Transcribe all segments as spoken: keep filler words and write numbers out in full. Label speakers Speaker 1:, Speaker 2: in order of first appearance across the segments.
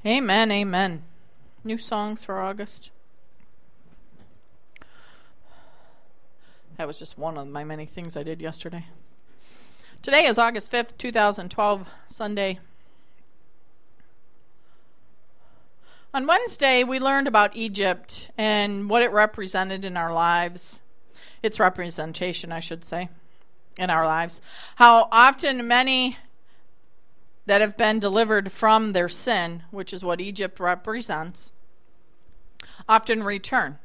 Speaker 1: Amen, amen. New songs for August. That was just one of my many things I did yesterday. Today is August fifth, twenty twelve, Sunday. On Wednesday, we learned about Egypt and what it represented in our lives. Its representation, I should say, in our lives. How often many that have been delivered from their sin, which is what Egypt represents, often return.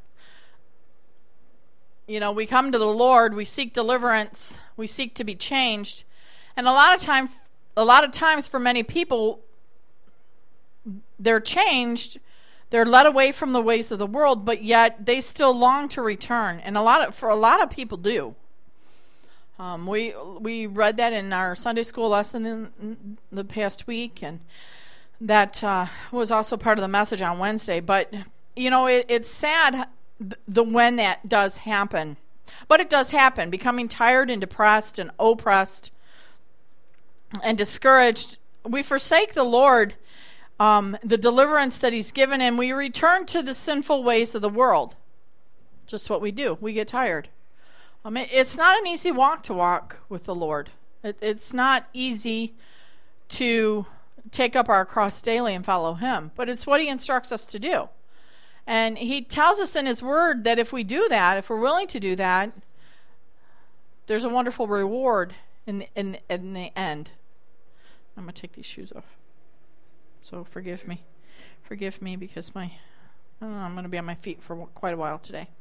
Speaker 1: You know, we come to the Lord, we seek deliverance, we seek to be changed, and a lot of time, a lot of times for many people, they're changed, they're led away from the ways of the world, but yet they still long to return, and a lot of for a lot of people do. Um, we we read that in our Sunday school lesson in the past week, and that uh, was also part of the message on Wednesday. But, you know, it, it's sad the when that does happen. But it does happen, becoming tired and depressed and oppressed and discouraged. We forsake the Lord, um, the deliverance that He's given, and we return to the sinful ways of the world. Just what we do. We get tired. I mean, it's not an easy walk to walk with the Lord. It, it's not easy to take up our cross daily and follow Him, but it's what He instructs us to do. And He tells us in His Word that if we do that, if we're willing to do that, there's a wonderful reward in the, in, in the end. I'm going to take these shoes off. So forgive me. Forgive me because my I don't know, I'm going to be on my feet for quite a while today.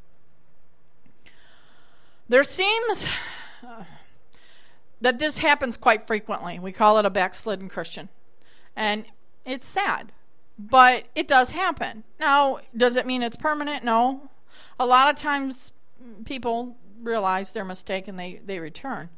Speaker 1: There seems uh, that this happens quite frequently. We call it a backslidden Christian. And it's sad, but it does happen. Now, does it mean it's permanent? No. A lot of times people realize their mistake and they, they return.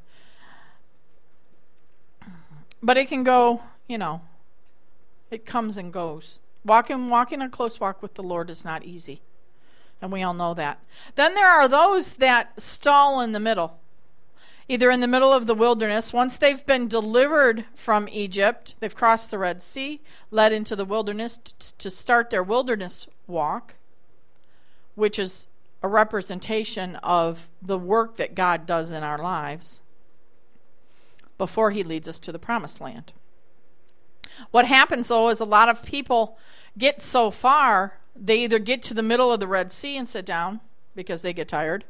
Speaker 1: But it can go, you know, it comes and goes. Walking, walking a close walk with the Lord is not easy. And we all know that. Then there are those that stall in the middle. Either in the middle of the wilderness, once they've been delivered from Egypt, they've crossed the Red Sea, led into the wilderness t- to start their wilderness walk, which is a representation of the work that God does in our lives before He leads us to the promised land. What happens, though, is a lot of people get so far, they either get to the middle of the Red Sea and sit down because they get tired,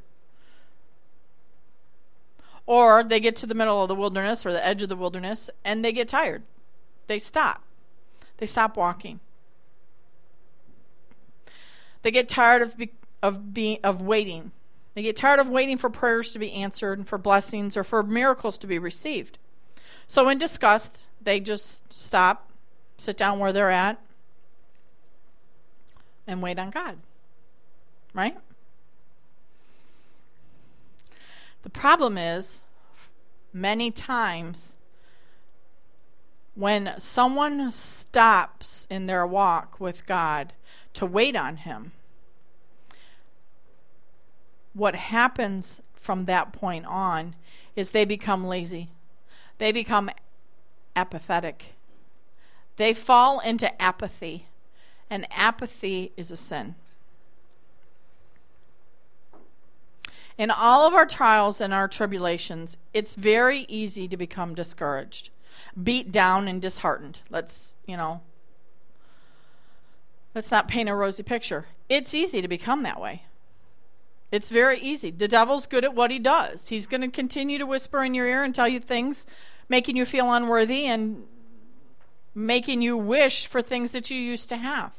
Speaker 1: or they get to the middle of the wilderness or the edge of the wilderness and they get tired. They stop. They stop walking. They get tired of be, of being of waiting. They get tired of waiting for prayers to be answered and for blessings or for miracles to be received. So in disgust, they just stop, sit down where they're at, and wait on God. Right? The problem is, many times, when someone stops in their walk with God to wait on Him, what happens from that point on is they become lazy. They become apathetic. They fall into apathy. And apathy is a sin. In all of our trials and our tribulations, it's very easy to become discouraged, beat down and disheartened. Let's, you know, let's not paint a rosy picture. It's easy to become that way. It's very easy. The devil's good at what he does. He's going to continue to whisper in your ear and tell you things, making you feel unworthy and making you wish for things that you used to have.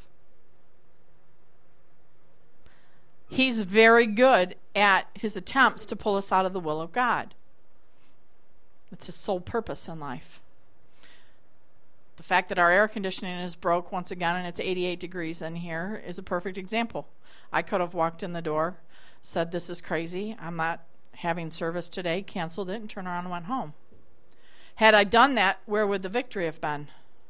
Speaker 1: He's very good at his attempts to pull us out of the will of God. It's his sole purpose in life. The fact that our air conditioning is broke once again and it's eighty-eight degrees in here is a perfect example. I could have walked in the door, said this is crazy, I'm not having service today, canceled it, and turned around and went home. Had I done that, where would the victory have been?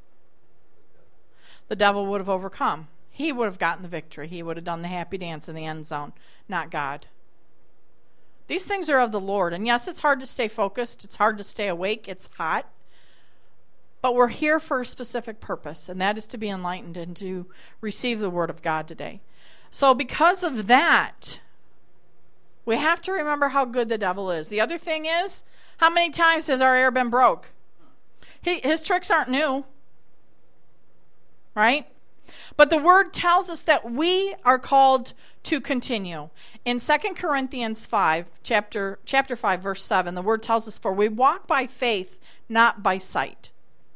Speaker 1: The devil would have overcome. He would have gotten the victory. He would have done the happy dance in the end zone, not God. These things are of the Lord. And yes, it's hard to stay focused. It's hard to stay awake. It's hot. But we're here for a specific purpose, and that is to be enlightened and to receive the Word of God today. So because of that, we have to remember how good the devil is. The other thing is, how many times has our air been broke? He, his tricks aren't new, right? But the Word tells us that we are called to continue. In Second Corinthians five, chapter, chapter five, verse seven, the Word tells us, for we walk by faith, not by sight.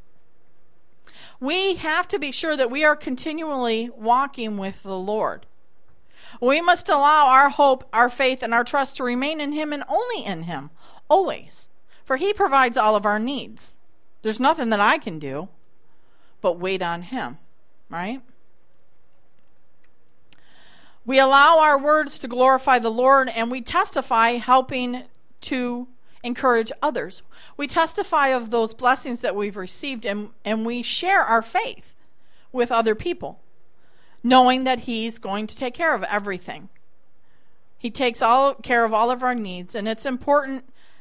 Speaker 1: We have to be sure that we are continually walking with the Lord. We must allow our hope, our faith, and our trust to remain in Him and only in Him, always. For He provides all of our needs. There's nothing that I can do but wait on Him, right? We allow our words to glorify the Lord, and we testify helping to encourage others. We testify of those blessings that we've received, and, and we share our faith with other people, knowing that He's going to take care of everything. He takes all care of all of our needs, and it's important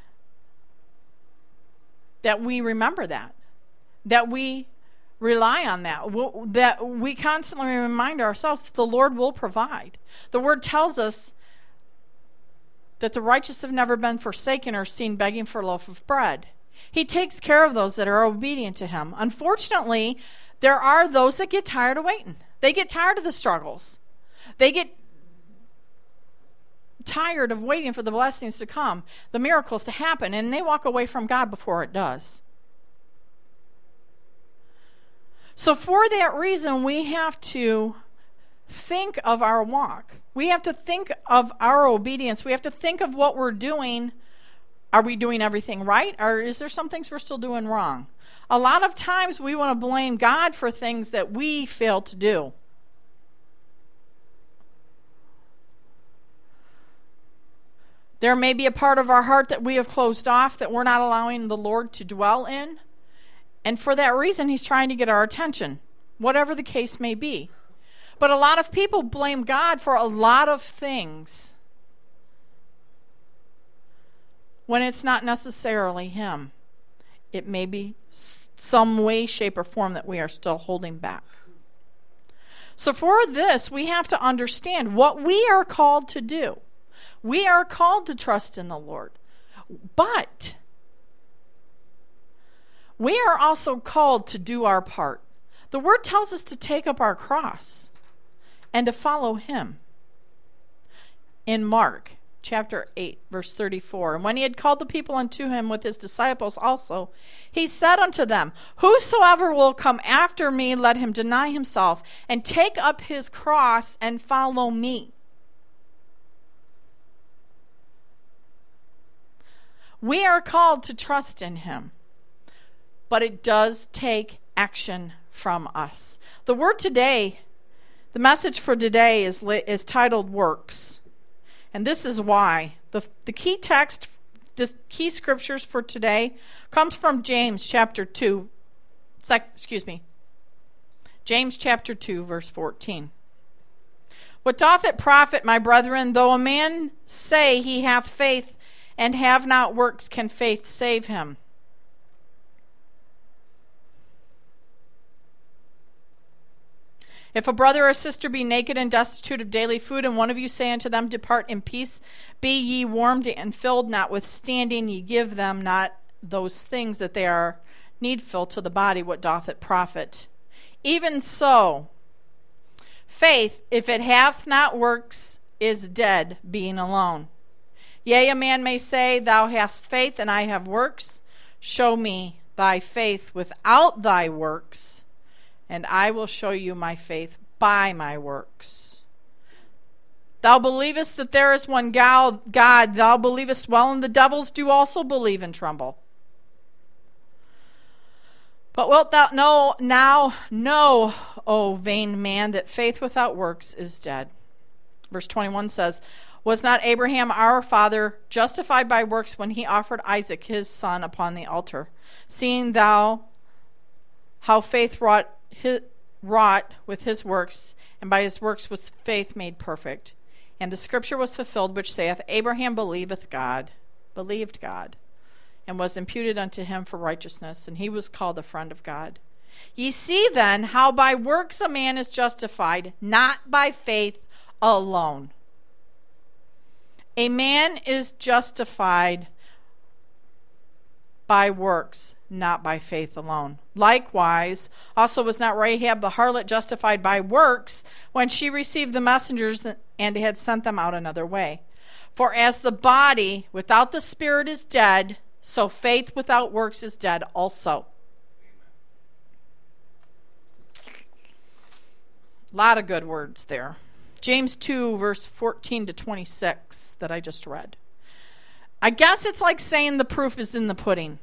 Speaker 1: that we remember that, that we rely on that, that we constantly remind ourselves that the Lord will provide. The Word tells us that the righteous have never been forsaken or seen begging for a loaf of bread. He takes care of those that are obedient to Him. Unfortunately, there are those that get tired of waiting. They get tired of the struggles. They get tired of waiting for the blessings to come, the miracles to happen, and they walk away from God before it does. So for that reason, we have to think of our walk. We have to think of our obedience. We have to think of what we're doing. Are we doing everything right? Or is there some things we're still doing wrong? A lot of times we want to blame God for things that we fail to do. There may be a part of our heart that we have closed off that we're not allowing the Lord to dwell in. And for that reason, He's trying to get our attention, whatever the case may be. But a lot of people blame God for a lot of things when it's not necessarily Him. It may be some way, shape, or form that we are still holding back. So for this, we have to understand what we are called to do. We are called to trust in the Lord. But we are also called to do our part. The Word tells us to take up our cross and to follow Him. In Mark chapter eight, verse thirty-four, and when He had called the people unto Him with His disciples also, He said unto them, whosoever will come after me, let him deny himself and take up his cross and follow me. We are called to trust in Him, but it does take action from us. The word today, the message for today is is titled Works. And this is why. The, the key text, the key scriptures for today comes from James chapter two. Sec, excuse me. James chapter two, verse fourteen. What doth it profit, my brethren, though a man say he hath faith and have not works, can faith save him? If a brother or sister be naked and destitute of daily food, and one of you say unto them, depart in peace, be ye warmed and filled, notwithstanding ye give them not those things that they are needful to the body, what doth it profit? Even so, faith, if it hath not works, is dead, being alone. Yea, a man may say, thou hast faith, and I have works. Show me thy faith without thy works, and I will show you my faith by my works. Thou believest that there is one God, thou believest well, and the devils do also believe and tremble. But wilt thou know now know, O vain man, that faith without works is dead? Verse twenty-one says, was not Abraham our father justified by works when he offered Isaac his son upon the altar? Seeing thou how faith wrought His, wrought with his works, and by his works was faith made perfect. And the scripture was fulfilled, which saith, Abraham believeth God, believed God, and was imputed unto him for righteousness, and he was called a friend of God. Ye see then how by works a man is justified, not by faith alone. A man is justified by works, not by faith alone. Likewise, also was not Rahab the harlot justified by works when she received the messengers and had sent them out another way. For as the body without the spirit is dead, so faith without works is dead also. A lot of good words there. James two, verse fourteen to twenty-six that I just read. I guess it's like saying the proof is in the pudding.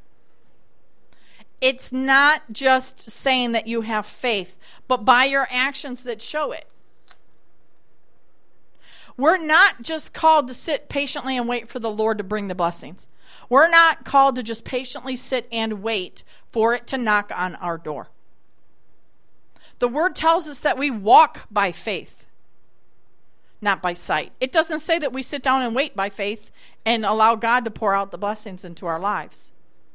Speaker 1: It's not just saying that you have faith, but by your actions that show it. We're not just called to sit patiently and wait for the Lord to bring the blessings. We're not called to just patiently sit and wait for it to knock on our door. The word tells us that we walk by faith, not by sight. It doesn't say that we sit down and wait by faith and allow God to pour out the blessings into our lives.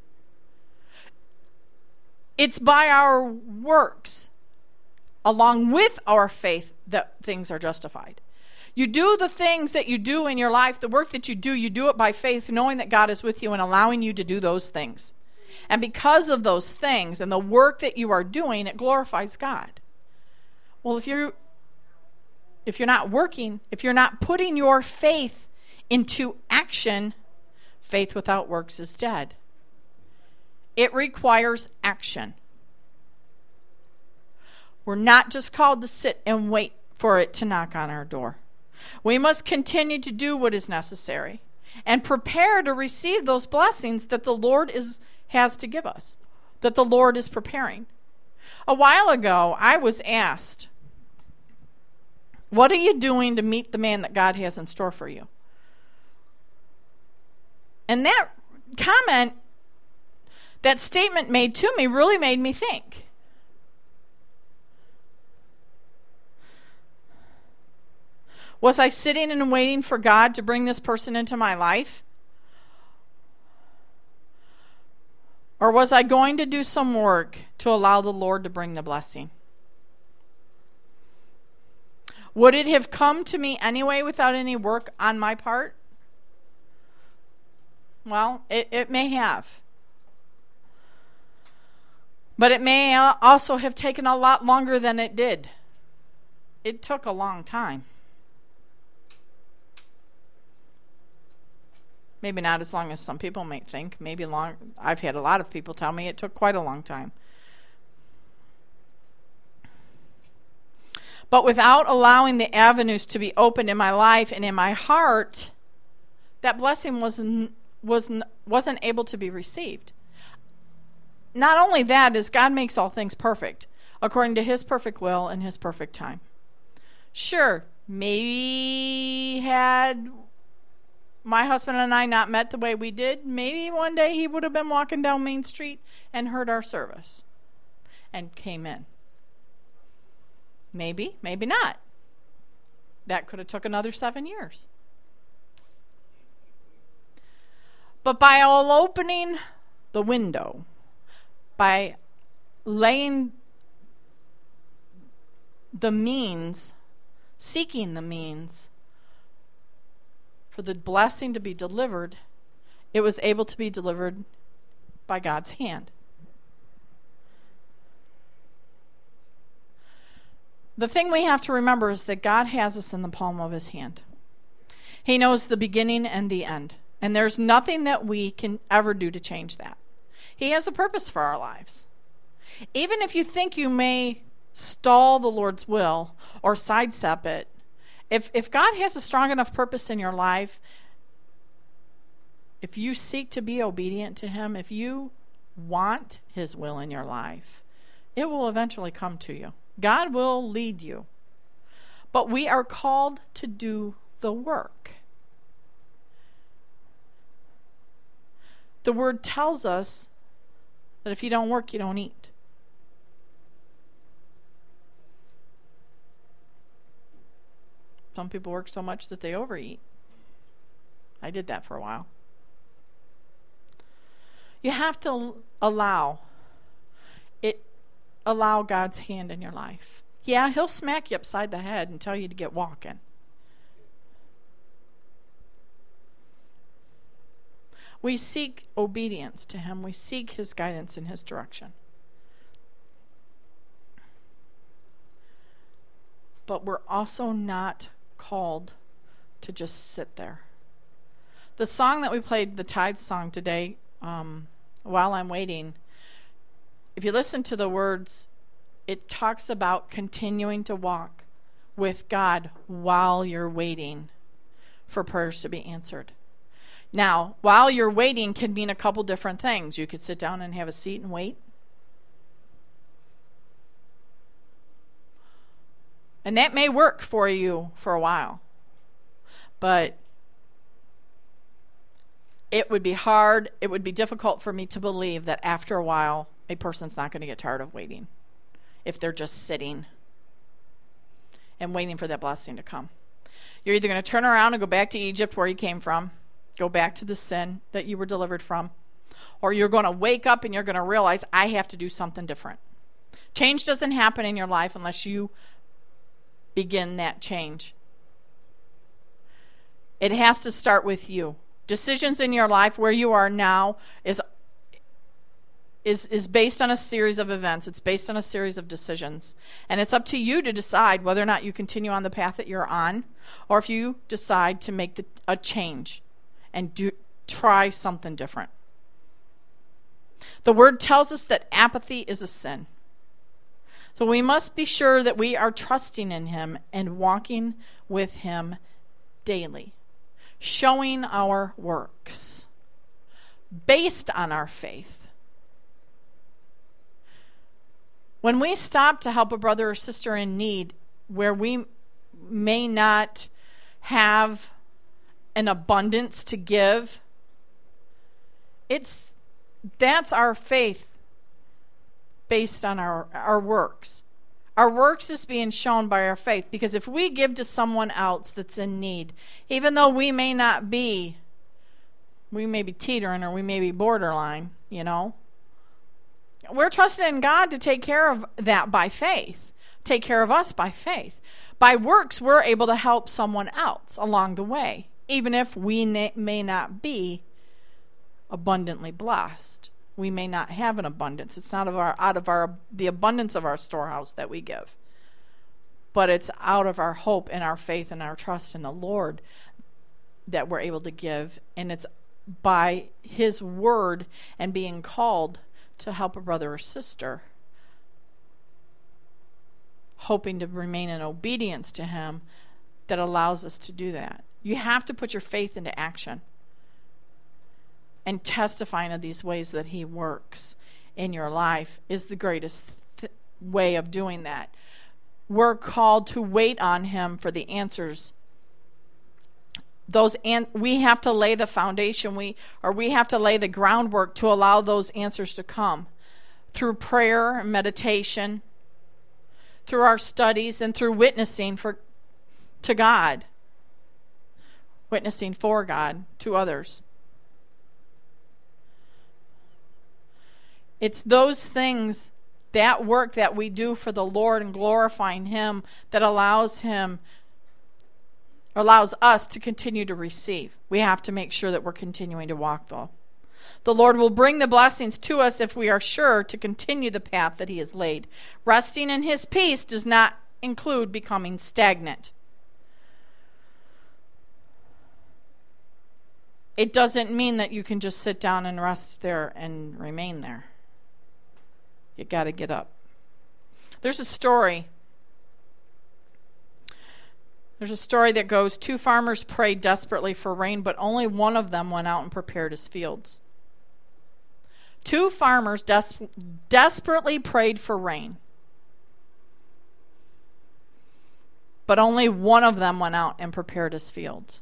Speaker 1: It's by our works, along with our faith, that things are justified. You do the things that you do in your life, the work that you do, you do it by faith, knowing that God is with you and allowing you to do those things. And because of those things and the work that you are doing, it glorifies God. Well, if you're if you're not working, if you're not putting your faith into action, faith without works is dead. It requires action. We're not just called to sit and wait for it to knock on our door. We must continue to do what is necessary and prepare to receive those blessings that the Lord is has to give us, that the Lord is preparing. A while ago, I was asked, what are you doing to meet the man that God has in store for you? And that comment, that statement made to me really made me think. Was I sitting and waiting for God to bring this person into my life? Or was I going to do some work to allow the Lord to bring the blessing? Would it have come to me anyway without any work on my part? Well, it, it may have. But it may also have taken a lot longer than it did. It took a long time. Maybe not as long as some people might think. Maybe long. I've had a lot of people tell me it took quite a long time. But without allowing the avenues to be opened in my life and in my heart, that blessing wasn't, wasn't, wasn't able to be received. Not only that, is God makes all things perfect, according to his perfect will and his perfect time. Sure, maybe had my husband and I not met the way we did, maybe one day he would have been walking down Main Street and heard our service and came in. Maybe, maybe not. That could have took another seven years. But by all opening the window, by laying the means, seeking the means for the blessing to be delivered, it was able to be delivered by God's hand. The thing we have to remember is that God has us in the palm of his hand. He knows the beginning and the end. And there's nothing that we can ever do to change that. He has a purpose for our lives. Even if you think you may stall the Lord's will or sidestep it, if, if God has a strong enough purpose in your life, if you seek to be obedient to him, if you want his will in your life, it will eventually come to you. God will lead you. But we are called to do the work. The word tells us that if you don't work, you don't eat. Some people work so much that they overeat. I did that for a while. You have to allow it, allow God's hand in your life. Yeah, he'll smack you upside the head and tell you to get walking. We seek obedience to him. We seek his guidance in his direction. But we're also not called to just sit there. The song that we played, the tithe song today, um, While I'm Waiting, if you listen to the words, it talks about continuing to walk with God while you're waiting for prayers to be answered. Now, while you're waiting can mean a couple different things. You could sit down and have a seat and wait. And that may work for you for a while. But it would be hard, it would be difficult for me to believe that after a while, a person's not going to get tired of waiting if they're just sitting and waiting for that blessing to come. You're either going to turn around and go back to Egypt where you came from, go back to the sin that you were delivered from, or you're going to wake up and you're going to realize, I have to do something different. Change doesn't happen in your life unless you begin that change. It has to start with you. Decisions in your life where you are now is is is based on a series of events. It's based on a series of decisions. And it's up to you to decide whether or not you continue on the path that you're on, or if you decide to make the, a change and do try something different. The word tells us that apathy is a sin. So we must be sure that we are trusting in him and walking with him daily, showing our works based on our faith. When we stop to help a brother or sister in need where we may not have an abundance to give, it's that's our faith based on our, our works. Our works is being shown by our faith, because if we give to someone else that's in need, even though we may not be, we may be teetering or we may be borderline, you know, we're trusting in God to take care of that by faith, take care of us by faith. By works, we're able to help someone else along the way, even if we na- may not be abundantly blessed. We may not have an abundance. It's not of our, out of our the abundance of our storehouse that we give. But it's out of our hope and our faith and our trust in the Lord that we're able to give. And it's by his word and being called to help a brother or sister, hoping to remain in obedience to him, that allows us to do that. You have to put your faith into action and testifying of these ways that he works in your life is the greatest th- way of doing that. We're called to wait on him for the answers. Those an- we have to lay the foundation, we or we have to lay the groundwork to allow those answers to come through prayer and meditation, through our studies, and through witnessing for to God, witnessing for God to others. It's those things, that work that we do for the Lord and glorifying him, that allows him, allows us to continue to receive. We have to make sure that we're continuing to walk, though. The Lord will bring the blessings to us if we are sure to continue the path that he has laid. Resting in his peace does not include becoming stagnant. It doesn't mean that you can just sit down and rest there and remain there. You got to get up. There's a story. There's a story that goes, two farmers prayed desperately for rain, but only one of them went out and prepared his fields. Two farmers des- desperately prayed for rain, but only one of them went out and prepared his fields.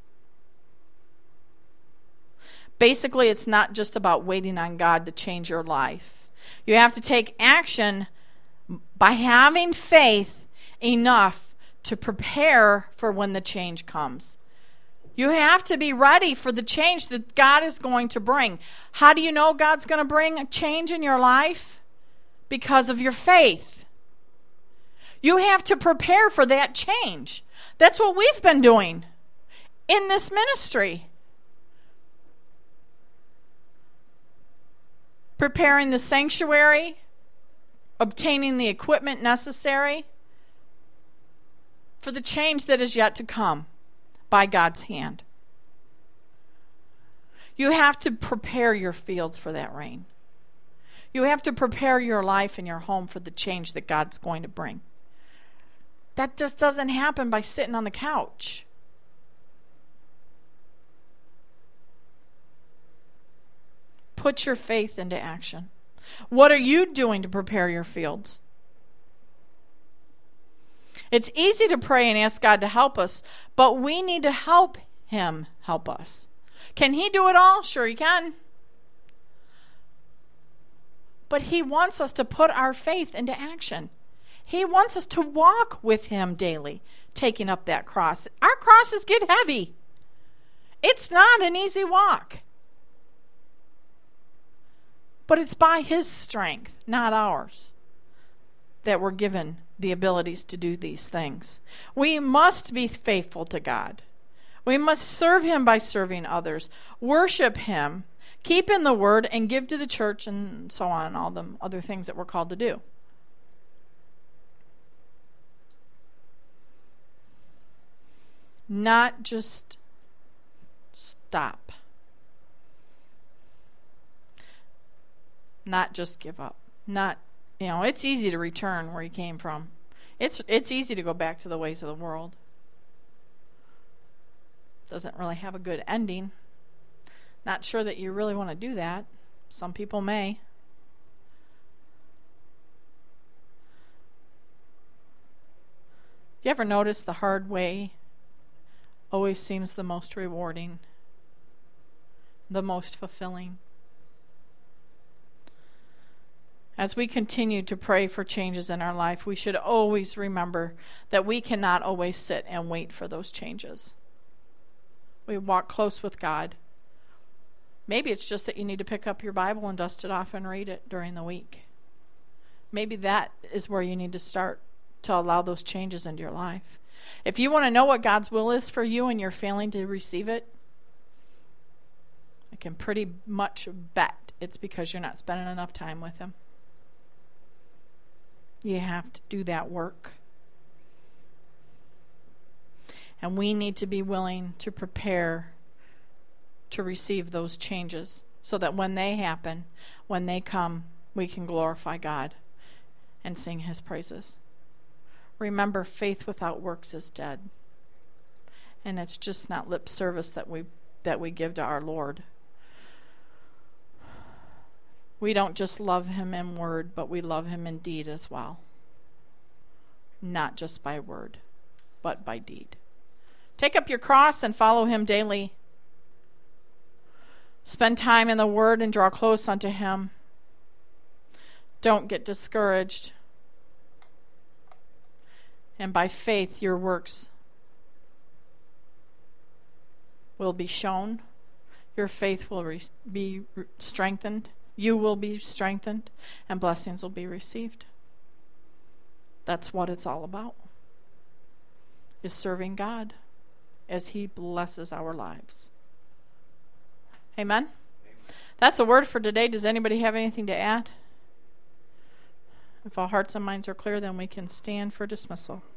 Speaker 1: Basically, it's not just about waiting on God to change your life. You have to take action by having faith enough to prepare for when the change comes. You have to be ready for the change that God is going to bring. How do you know God's going to bring a change in your life? Because of your faith. You have to prepare for that change. That's what we've been doing in this ministry. Preparing the sanctuary, obtaining the equipment necessary for the change that is yet to come by God's hand. You have to prepare your fields for that rain. You have to prepare your life and your home for the change that God's going to bring. That just doesn't happen by sitting on the couch. Put your faith into action. What are you doing to prepare your fields? It's easy to pray and ask God to help us, but we need to help Him help us. Can He do it all? Sure He can. But He wants us to put our faith into action. He wants us to walk with Him daily, taking up that cross. Our crosses get heavy. It's not an easy walk. But it's by His strength, not ours, that we're given the abilities to do these things. We must be faithful to God. We must serve Him by serving others, worship Him, keep in the Word, and give to the church, and so on, and all the other things that we're called to do. Not just stop. Not just give up. Not, you know, it's easy to return where you came from. It's it's easy to go back to the ways of the world. Doesn't really have a good ending. Not sure that you really want to do that. Some people may. You ever notice the hard way always seems the most rewarding, the most fulfilling? As we continue to pray for changes in our life, we should always remember that we cannot always sit and wait for those changes. We walk close with God. Maybe it's just that you need to pick up your Bible and dust it off and read it during the week. Maybe that is where you need to start to allow those changes into your life. If you want to know what God's will is for you and you're failing to receive it, I can pretty much bet it's because you're not spending enough time with Him. You have to do that work. And we need to be willing to prepare to receive those changes so that when they happen, when they come, we can glorify God and sing His praises. Remember, faith without works is dead. And it's just not lip service that we that we give to our Lord. We don't just love Him in word, but we love Him in deed as well. Not just by word, but by deed. Take up your cross and follow Him daily. Spend time in the Word and draw close unto Him. Don't get discouraged. And by faith, your works will be shown. Your faith will re- be re- strengthened. You will be strengthened, and blessings will be received. That's what it's all about, is serving God as He blesses our lives. Amen? Amen. That's a word for today. Does anybody have anything to add? If all hearts and minds are clear, then we can stand for dismissal.